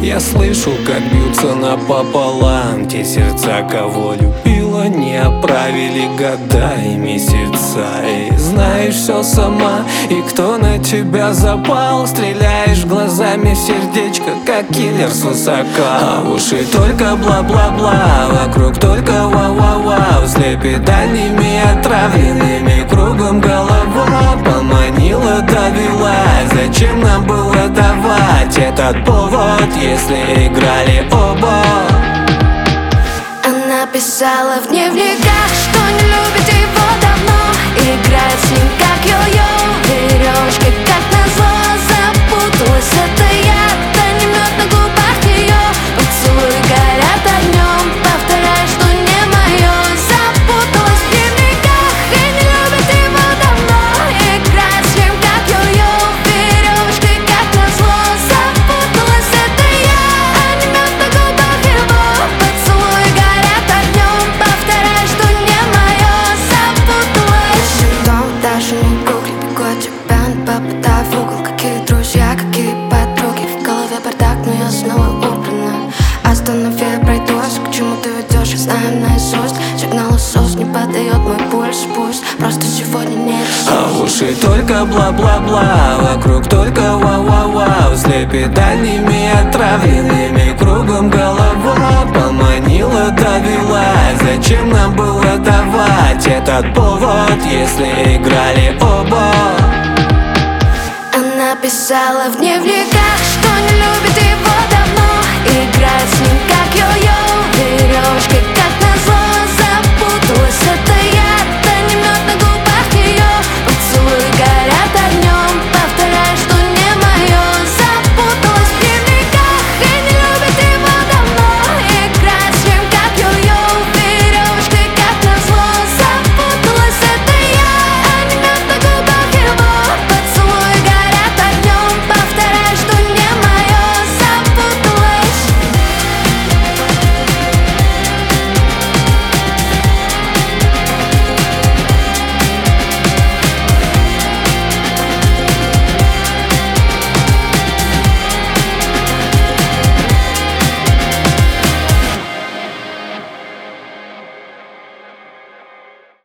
Я слышу, как бьются напополам те сердца, кого любила, не оправили года и месяца. И знаешь все сама, и кто на тебя запал, стреляешь глазами в сердечко, как киллер свысока. А в уши только бла-бла-бла, вокруг только вау-вау-вау, слепит дальними отравленными, кругом голова поманила, довела. Зачем нам было давать этот повод, если играли оба? Она писала в дневниках, что не любит его давно, играет с ним как йо-йо, веревочкой как назло. Запуталась, это я, тонет на губах ее, поцелуи горят огнем, повторяю, что не мое. Запуталась в дневниках и не любит его давно, играет с ним как йо-йо, веревочкой как назло. Запуталась, это я, тонет на губах его, поцелуи горят огнем, повторяю, что не мое. Запуталась. Дом даже не гугли, бегу от тебя, попадаю в угол. Какие друзья, какие подруги, в голове бардак, но я снова убрана. Останови, я пройдусь, к чему ты ведешь, я знаю наизусть. Сигнал СОС не подает мой пульс, пусть просто сегодня не ресурс. А в уши только бла-бла-бла, вокруг только вау-вау-вау, слепит дальними отравленными, кругом голова поманила, довела. Зачем нам было давать этот повод, если играли оба? Она писала в дневник.